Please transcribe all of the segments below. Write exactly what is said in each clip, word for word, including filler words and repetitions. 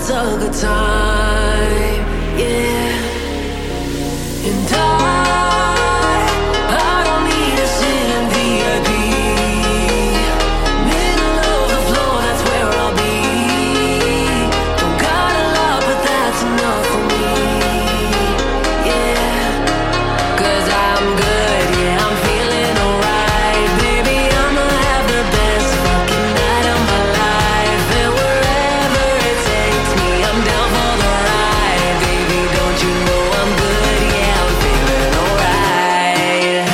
it's a good time, yeah. And I, I don't need to sit in V I P. Middle of the floor, that's where I'll be. Don't got a lot, but that's enough for me, yeah. Cause I'm good, yeah, I'm feeling alright. Baby, I'ma have the best fucking night of my life. And wherever it takes me, I'm down for the ride. Baby, don't you know I'm good, yeah, I'm feeling alright.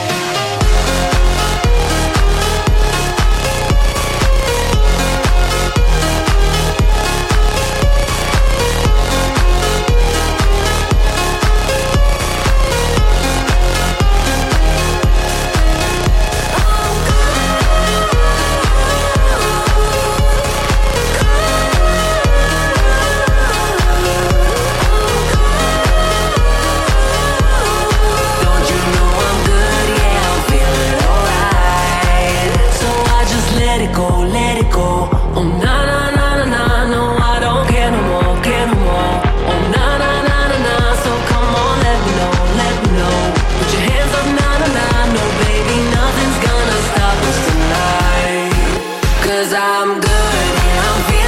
Don't you know I'm good, yeah, I'm feeling alright. So I just let it go, let it go. Oh na na na na na, no I don't care no more, care no more. Oh na na na na na, so come on, let me know, let me know. Put your hands up, na na na, no baby, nothing's gonna stop us tonight. Cause I'm good, yeah, I'm feeling